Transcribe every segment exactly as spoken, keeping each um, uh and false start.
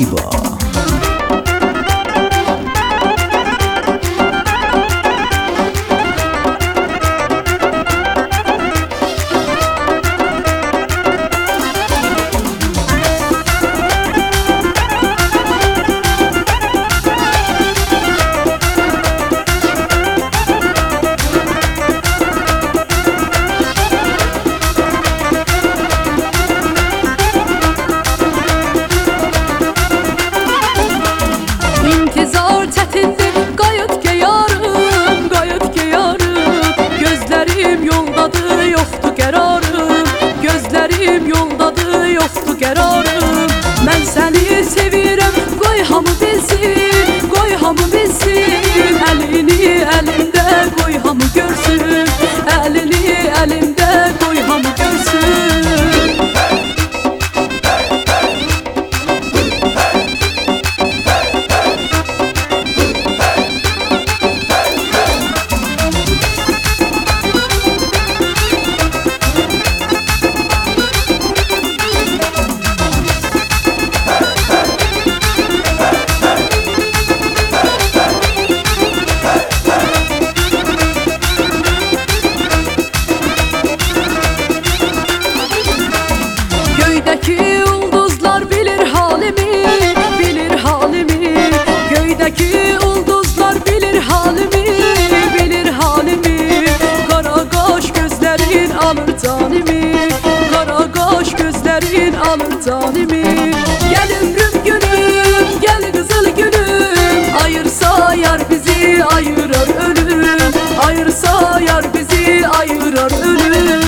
زیبا. İntizar çətindir, qayıt ki yarım, qayıt ki yarım. Gözlərim yoldadır, yoxdur qərarım. Gözlərim yoldadır, yoxdur qərarım. Mən səni sevirəm, qoy hamı bilsin, qoy hamı bilsin. Əlini əlimdə qoy hamı görsün, əlini əlimdə qoy hamı görsün. Göydəki ulduzlar bilir halimi, bilir halimi. Göydəki ulduzlar bilir halimi, bilir halimi. Qara qaş gözlərin alır canimi, qara qaş gözlərin alır canimi. Gəl ömrüm günüm, gəl qızıl günüm. Ayırsa yar bizi ayırar ölüm, ayırsa yar bizi ayırar ölüm.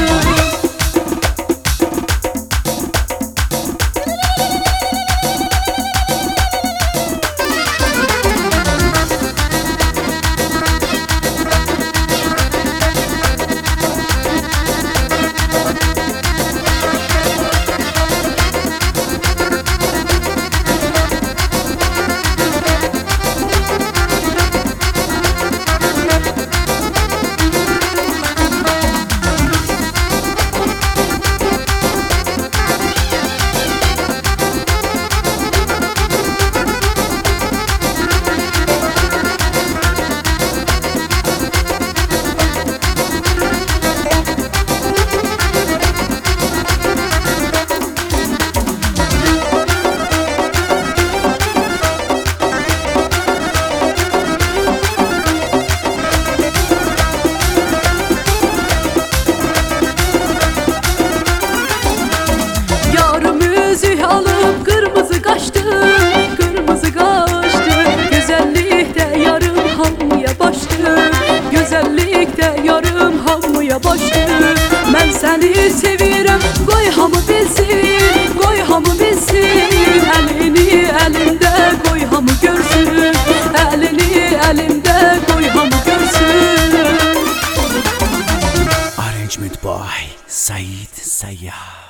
Alıp kırmızı kaçtı, kırmızı kaçtı. Güzellikte yarım hamıya baştı, güzellikte yarım hamıya baştı. Ben seni sevirem, koy hamı bilsin, koy hamı bilsin. Elini elimde koy hamı görsün, elini elimde koy hamı görsün. Arrangement by Said Sayyah.